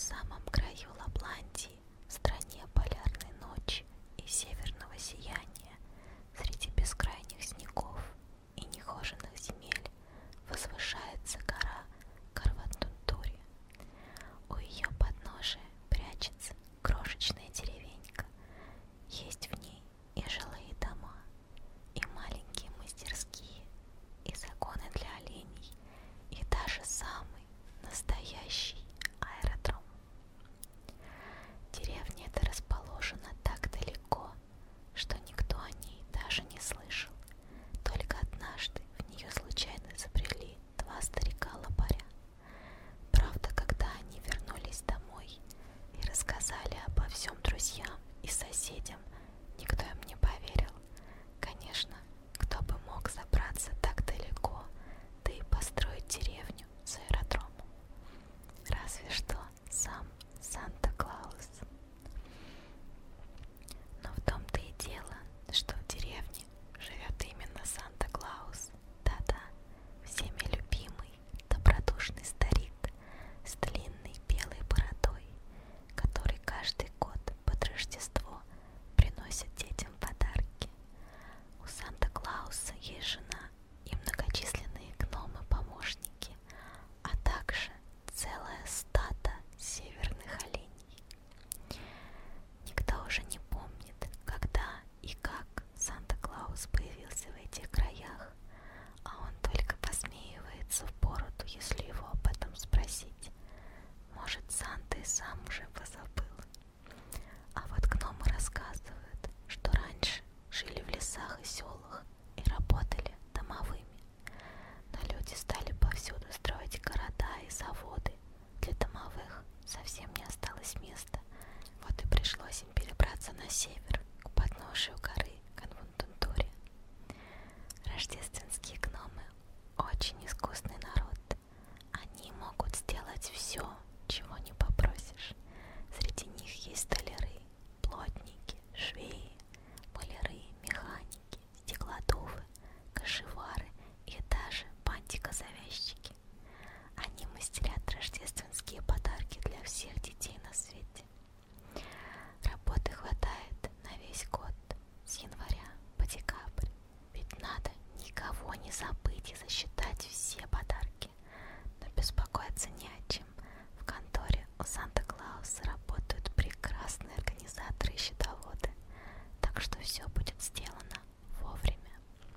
самом краю Лапландии, в стране полярной ночи и северного сияния, среди бескрайних снегов и нехоженных земель, возвышается гора Карватунтури. У ее подножия прячется крошечная деревенька. Есть в ней и жилые дома, и маленькие мастерские, и загоны для оленей, и даже самый настоящий аэродром. Деревня эта расположена так далеко, что никто о ней даже не слышал. Только однажды в нее случайно забрели два старика-лопаря. Правда, когда они вернулись домой и рассказали обо всем друзьям и соседям, никто им не поверил. Конечно, кто бы мог забраться так далеко, да и построить деревню с аэродромом? Разве что сам Санта-Клаус. Но в том-то и дело, что в деревне живет именно Санта-Клаус. Да-да, всеми любимый, добродушный старик с длинной белой бородой, который каждый год под Рождество приносит детям подарки. У Санта-Клауса есть жена и многочисленные гномы-помощники, а также целое стадо северных оленей. Никто уже не помнит, когда и как Санта-Клаус появился в этих краях, а он только посмеивается в бороду, если его об этом спросить. Может, Санта и сам уже позабыл. А вот гномы рассказывают, что раньше жили в лесах и селах и работали домовыми. Но люди стали повсюду строить города и заводы. Для домовых совсем не осталось места. Вот и пришлось им перебраться на север, к подножию горы Карватунтури. Рождественские гномы очень искусный народ. Они могут сделать все, чего не попросишь. Среди них есть столяры, плотники, швеи, маляры, механики, стеклодувы, кошевары и даже бантикозавязчики. Они мастерят рождественские подарки для всех детей на свете. Работы хватает на весь год, с января по декабрь, ведь надо никого не забыть и засчитать все подарки. Но беспокоиться не о чем. В конторе у Санта-Клауса работают прекрасные организаторы и счетоводы, так что все будет сделано вовремя.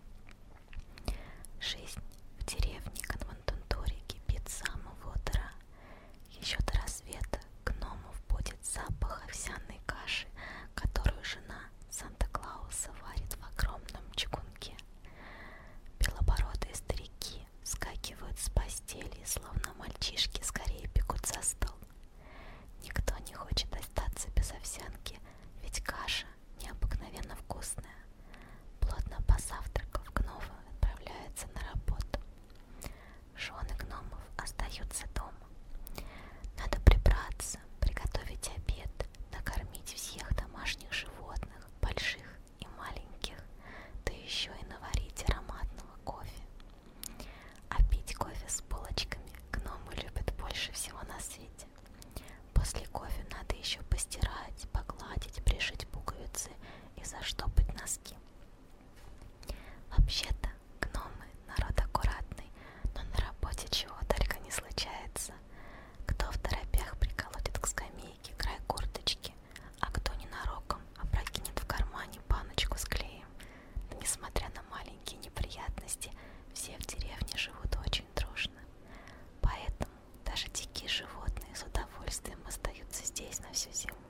Жизнь в деревне Карватунтури кипит с самого утра. Еще до рассвета гномов будет запах овсяной каши, которую жена Санта-Клауса варит в огромном чугунке. Белобородые старики вскакивают с постели, словно мальчишки, скорее бегут за стол. Никто не хочет остаться без овсянки, ведь каша необыкновенно вкусная. Плотно позавтракав, гномы отправляются на работу. Жены гномов остаются дома. Надо прибраться, приготовить обед, накормить всех домашних животных, больших и маленьких, да еще и наварить ароматного кофе. А пить кофе с булочками гномы любят больше всего на свете. После кофе надо еще постирать, погладить, пришить пуговицы и заштопать носки. Вообще-то гномы народ аккуратный, но на работе чего только не случается. Кто в торопях приколотит к скамейке край курточки, а кто ненароком опрокинет в кармане баночку с клеем. Но несмотря на маленькие неприятности, все в деревне живут очень дружно. Поэтому даже дикие животные с удовольствием остаются здесь на всю зиму.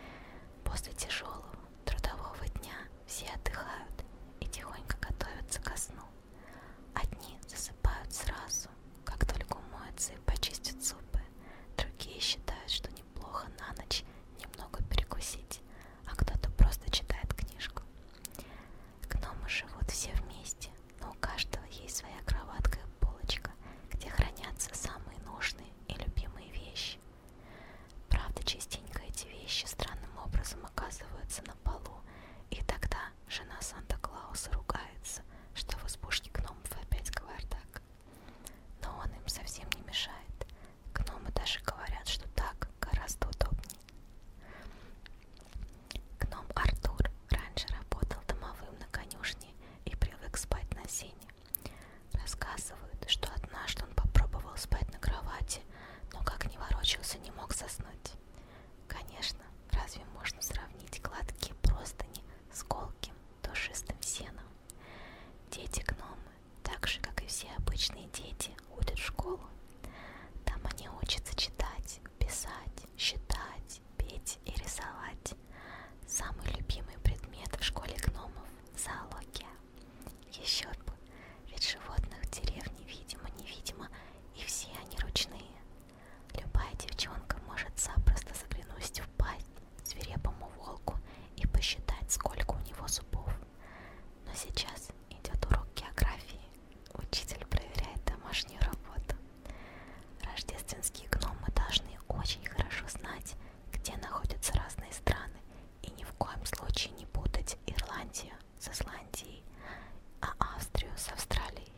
После тяжелого трудового дня все отдыхают и тихонько готовятся ко спать на кровати, но как ни ворочался, не мог заснуть. Конечно, разве можно сравнить гладкие простыни с колким, душистым сеном? Дети-гномы, так же, как и все обычные дети, ходят в школу. Там они учатся читать, писать, считать, петь и рисовать. Самый любимый предмет в школе гномов – зоология. Еще бы, ведь животных в деревне видимо-невидимо, и все они ручные. Любая девчонка может запросто заглянуть в пасть свирепому волку и посчитать, сколько у него зубов. Но сейчас идет урок географии. Учитель проверяет домашнюю работу. Рождественские гномы должны очень хорошо знать, где находятся разные страны, и ни в коем случае не путать Ирландию с Исландией, а Австрию с Австралией.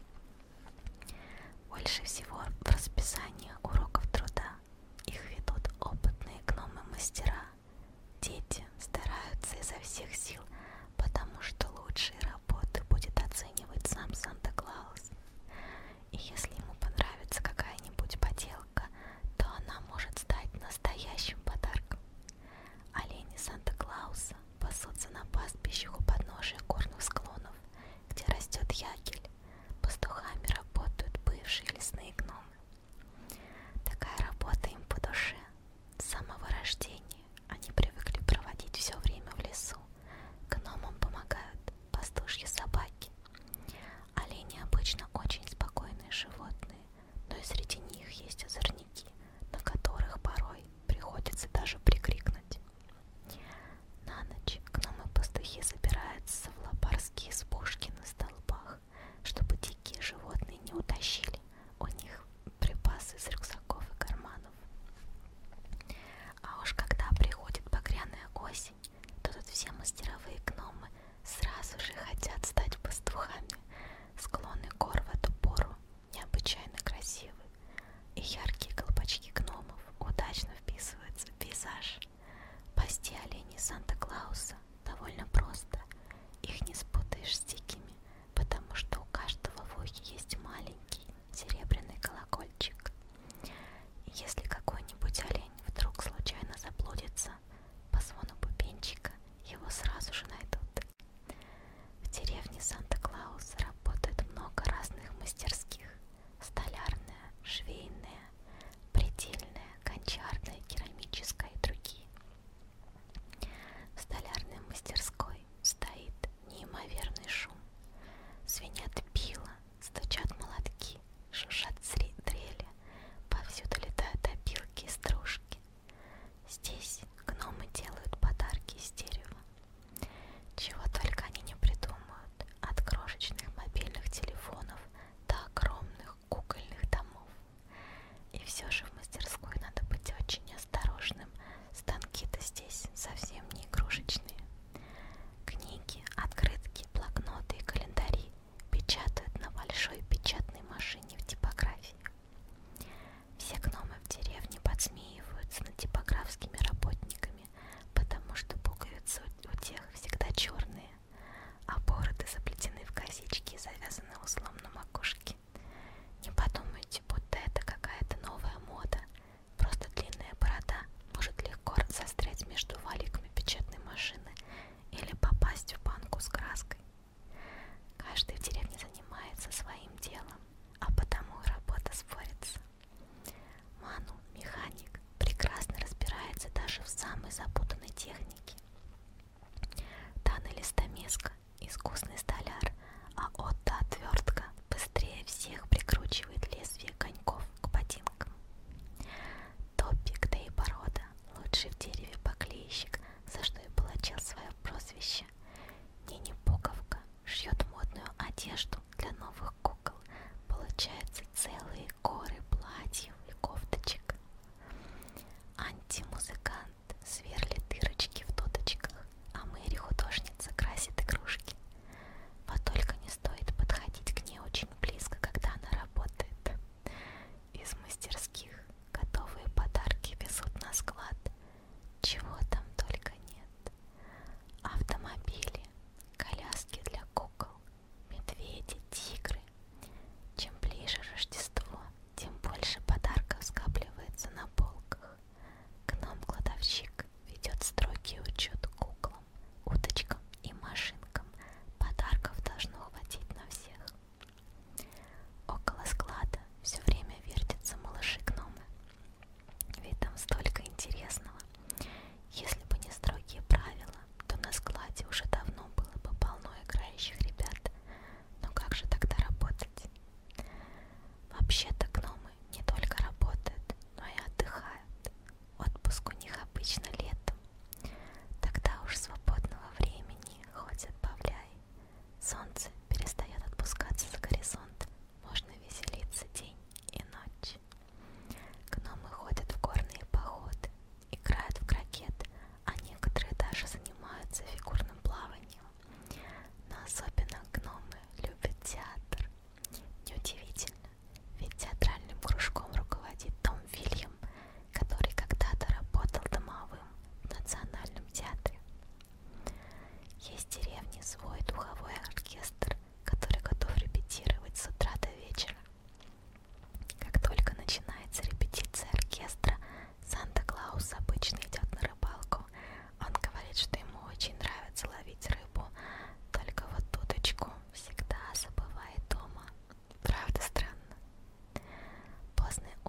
Больше всего в расписании уроков труда их ведут опытные гномы-мастера. Дети стараются изо всех сил, потому что лучшие работы будет оценивать сам Санта-Клаус. И если ему понравится какая-нибудь поделка, то она может стать настоящим подарком. Олени Санта-Клауса пасутся на пастбищах у подножия горных склонов, где растет ягель. Пастухами работают бывшие лесные гномы. Такая работа им по душе. С самого рождения они привыкли проводить все время в лесу. Гномам помогают пастушьи собаки. Олени обычно очень спокойные животные, но и среди них есть озорники, на которых порой приходится даже прикрикнуть. На ночь гномы-пастухи забираются в лопарские избушки на столбах, чтобы дикие животные не утащили у них припасы из рюкзаков и карманов. А уж когда приходит багряная осень, то тут все мастеровые гномы сразу же хотят стать пастухами. Склоны гор в эту пору необычайно красивы, и яркие колпачки гномов удачно вписываются в пейзаж. Пасти оленей Санта-Клауса довольно просто, их не спутаешь с дикими, потому что у каждого в ухе есть маленький серебряный колокольчик. И если какой-нибудь олень вдруг случайно заблудится, по звону бубенчика его сразу же найдут. В деревне Санта-Клауса работает много разных мастерских: столярная, швейная, предельная, гончарная, керамическая и другие. В столярной мастерской стоит неимоверный шум. Звенят пила, стучат молотки, шуршат дрели, повсюду летают опилки и стружки. Здесь гномы делают подарки из дерева. Чего только они не придумают, от крошечных мобильных телефонов до огромных кукольных домов. И все же в мастерской надо быть очень осторожным, станки-то здесь совсем не игрушечные. Книги, открытки, блокноты и календари печатают на большой печатной машине в типографии. Все гномы в деревне подсмеиваются над типографскими работниками, потому что пуговицы у тех всегда черные, а бороды заплетены в косички и завязаны узлом на макушке. Не подумайте, будто это какая-то новая мода.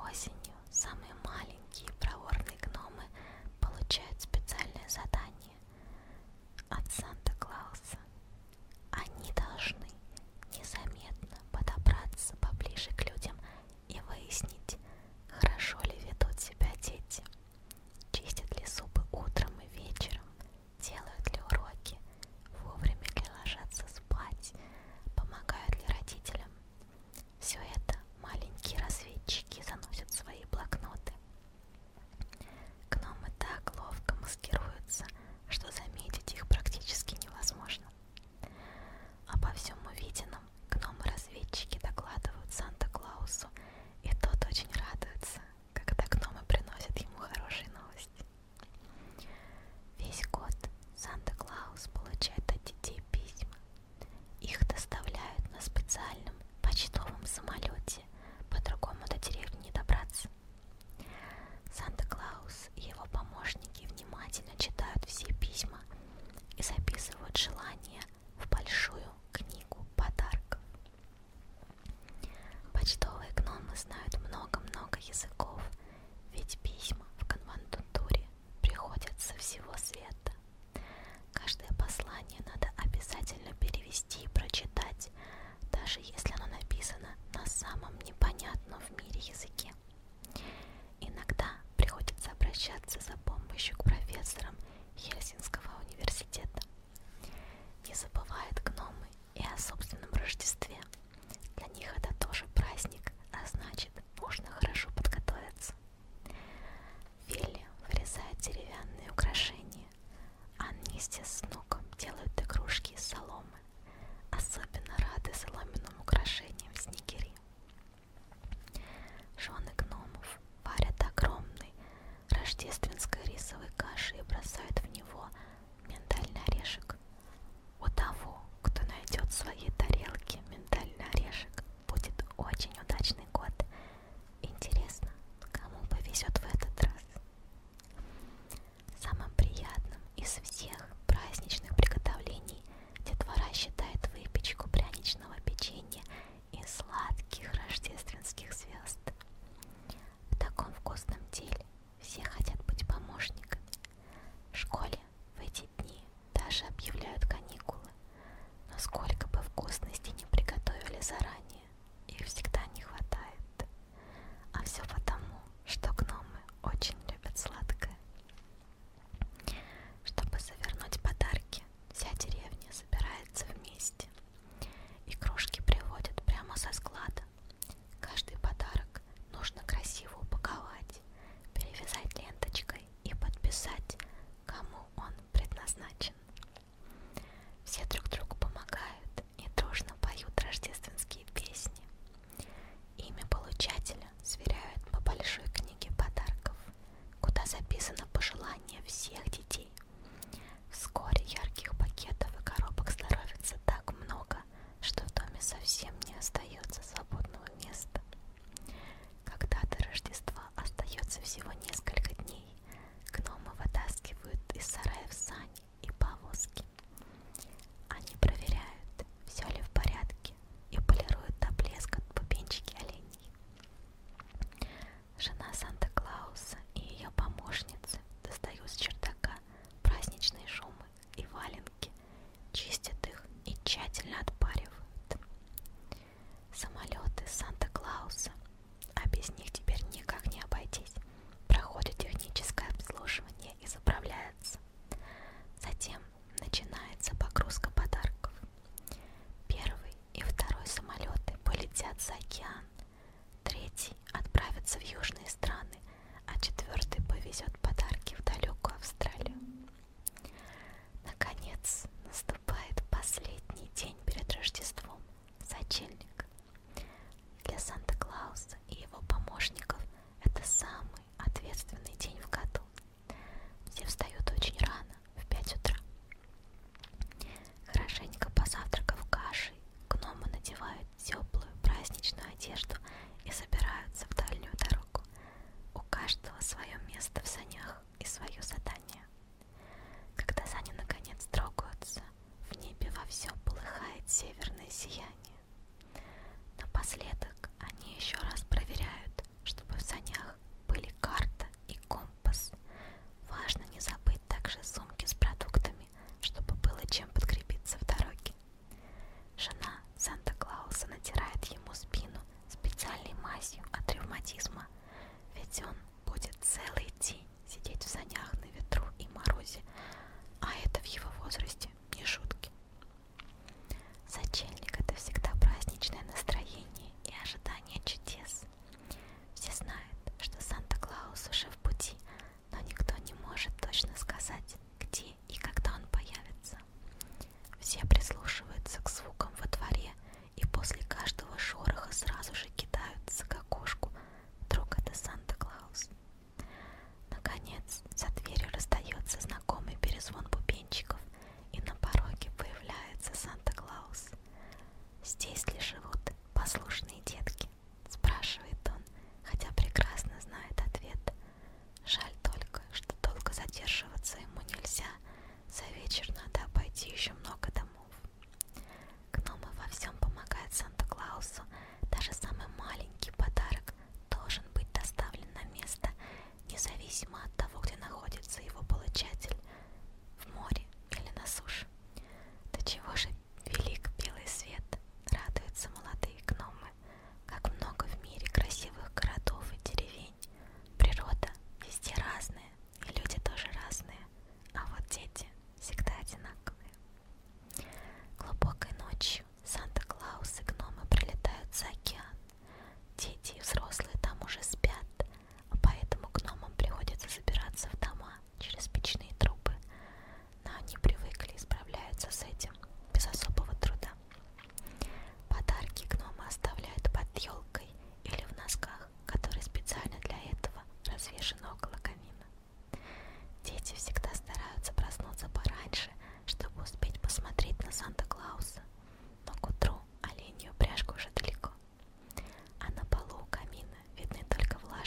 Осенью самые маленькие и проворные гномы получают специальное задание от Санта-Клауса. Они должны незаметно подобраться поближе к людям и выяснить, хорошо ли ведут себя дети, чистят ли зубы утром и вечером, делают ли уроки, вовремя ли ложатся спать, помогают ли родителям. Все это маленькие разведчики заносят в свои блокноты. Гномы так ловко маскируются, что заметить их практически невозможно. Обо всем увиденном гномы-разведчики докладывают Санта-Клаусу, и тот очень радуется, когда гномы приносят ему хорошие новости. Весь год Санта-Клаус получает от детей письма. Их доставляют на специальном почтовом самолете, по-другому до деревни не добраться. Санта-Клаус и его помощники внимательно читают все письма и записывают желания в большую книгу подарков. Почтовые гномы знают много-много языков, ведь письма в конвентуре приходят со всего света. Каждое послание надо обязательно перевести и прочитать, даже если оно написано на самом непонятном в мире языке. Иногда приходится обращаться за помощью к профессорам Хельсинского университета. Не забывают гномы и о собственном Рождестве. Для них это тоже праздник, а значит, нужно хорошо подготовиться. Вилли вырезает деревянные украшения, а вместе с внуком делают игрушки из соломы. Особенно рады соломенным украшениям снегири. Жены гномов варят огромный рождественской рисовой каши и бросают в него миндальный орешек. У того, кто найдет в своей тарелке миндальный орешек, будет очень удачный год. Интересно, кому повезет в этот раз? Самым приятным из всех праздничных приготовлений детвора считает выпечку пряничного печенья и сладких рождественских звезд. В таком вкусном деле все хотят быть помощниками. В школе в эти дни даже объявляют каникулы, но сколько бы вкусностей не приготовили заранее, их всегда не хватает. А все потому, что гномы очень любят сладкое. Чтобы завернуть подарки, вся деревня собирается вместе. Игрушки приводят прямо со склада. Каждый подарок нужно красиво упаковать, перевязать ленточкой и подписать, кому он предназначен. Все друг другу помогают и дружно поют рождественские песни. Имя получателя сверяют по большой книге подарков, куда записано пожелание всех детей. Вскоре ярких пакетов и коробок становится так много, что в доме совсем не остается свободного места. Когда до Рождества остается всего несколько дней, гномы вытаскивают из сараев сани и повозки. Они проверяют, все ли в порядке, и полируют до блеска бубенчики оленей. Жена Санта-Клауса и ее помощницы достают с чердака праздничные шумы и валенки, чистят их и тщательно отпаривают. Самолеты Санта-Клауса, а без них теперь никак не обойтись, проходят техническое обслуживание и заправляются. Затем начинается погрузка подарков. Первый и второй самолеты полетят за океан, третий отправится в южные страны, а четвертый повезет подарки в далекую Австралию. Наконец наступает последний день перед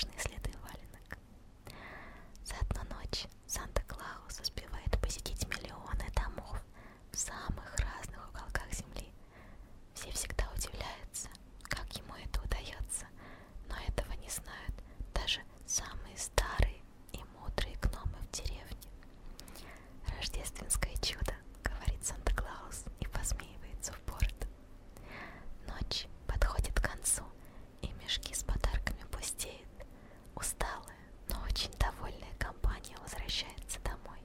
влажные следы валенок. За одну ночь Санта-Клаус успевает посетить миллионы домов в самых разных уголках земли. Все всегда удивляются, как ему это удается, но этого не знают даже самые старые и мудрые гномы в деревне. «Рождественское чудо», — говорит Санта-Клаус и посмеивается в бороду. Ночь подходит к концу, и мешки с подарками пустеют. Усталая, но очень довольная компания возвращается домой.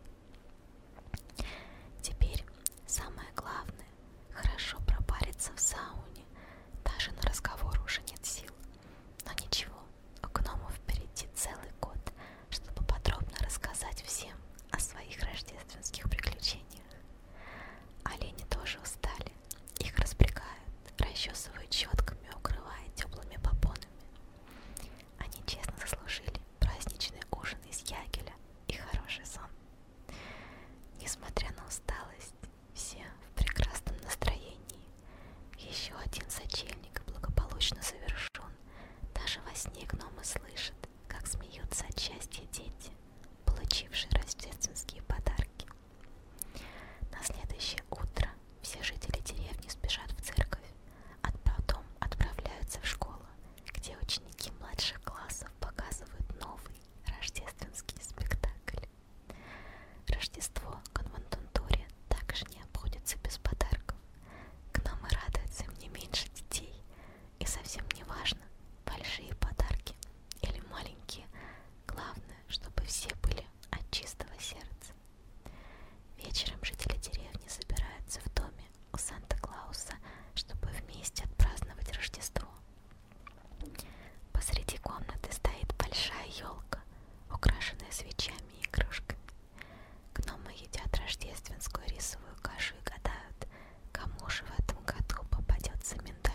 Теперь самое главное — хорошо пропариться в сауне. Даже на разговор уже нет сил. Но ничего, у гномов впереди целый год, чтобы подробно рассказать всем о своих рождественских приключениях. Олени тоже устали. Их распрягают, расчесывают щетками, укрывая теплыми попонами. Они честно заслужили праздничный ужин из ягеля и хороший сон. Несмотря на усталость, все в прекрасном настроении. Еще один сочельник благополучно завершен. Даже во сне гномы слышат, как смеются от счастья дети, получившие рождественские подарки. На следующее утро все жители деревни спешат в церковь, а потом отправляются в школу, где ученики младших классов показывают новый рождественский спектакль. Рождество в Конвентуре также не обходится без подарков. Гномы радуются им не меньше детей, и совсем не важно, большие подарки или маленькие, главное, чтобы все были от чистого сердца. Вечером жители деревни собираются в доме у Санта-Клауса, чтобы вместе отпраздновать Рождество. Посреди комнаты стоит большая елка, украшенная свечами и игрушками. Гномы едят рождественскую рисовую кашу и гадают, кому же в этом году попадется миндаль.